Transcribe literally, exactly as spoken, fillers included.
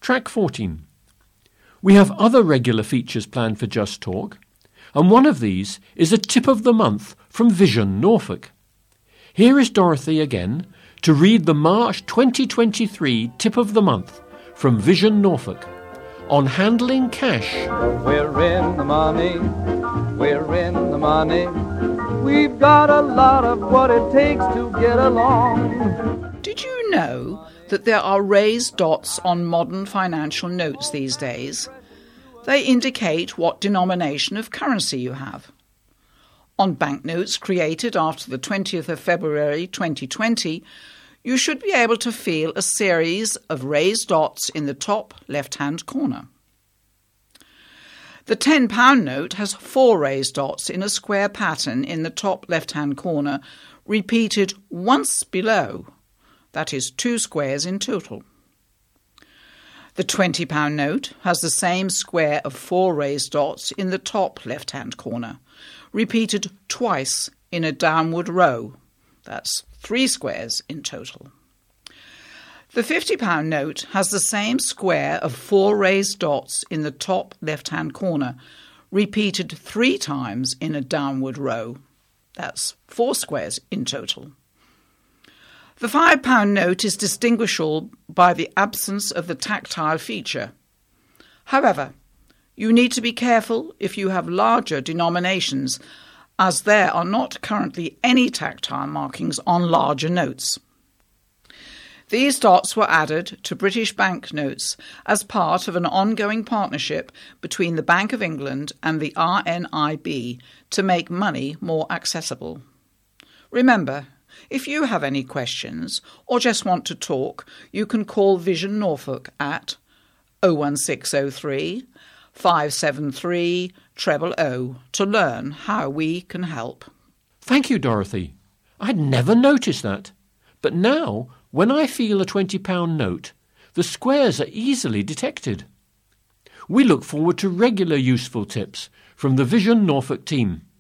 Track fourteen. We have other regular features planned for Just Talk, and one of these is a tip of the month from Vision Norfolk. Here is Dorothy again to read the March twenty twenty-three tip of the month from Vision Norfolk on handling cash. We're in the money, we're in the money. We've got a lot of what it takes to get along. Did you know that there are raised dots on modern financial notes these days? They indicate what denomination of currency you have. On banknotes created after the twentieth of February twenty twenty, you should be able to feel a series of raised dots in the top left-hand corner. The ten pound note has four raised dots in a square pattern in the top left-hand corner, repeated once below. That is two squares in total. The twenty pound note has the same square of four raised dots in the top left-hand corner, repeated twice in a downward row. That's three squares in total. The fifty pound note has the same square of four raised dots in the top left-hand corner, repeated three times in a downward row. That's four squares in total. The five pound note is distinguishable by the absence of the tactile feature. However, you need to be careful if you have larger denominations, as there are not currently any tactile markings on larger notes. These dots were added to British banknotes as part of an ongoing partnership between the Bank of England and the R N I B to make money more accessible. Remember, if you have any questions or just want to talk, you can call Vision Norfolk at oh one six oh three, five seven three, treble O to learn how we can help. Thank you, Dorothy. I'd never noticed that. But now, when I feel a twenty pound note, the squares are easily detected. We look forward to regular useful tips from the Vision Norfolk team.